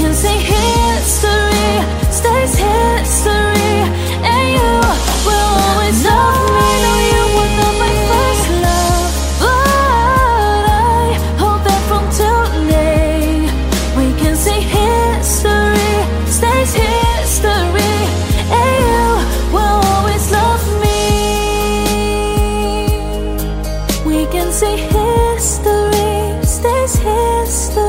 can say history stays history, and you will always love me. I know you were not my first love, but I hope that from today we can say history stays history, and you will always love me. We can say history stays history.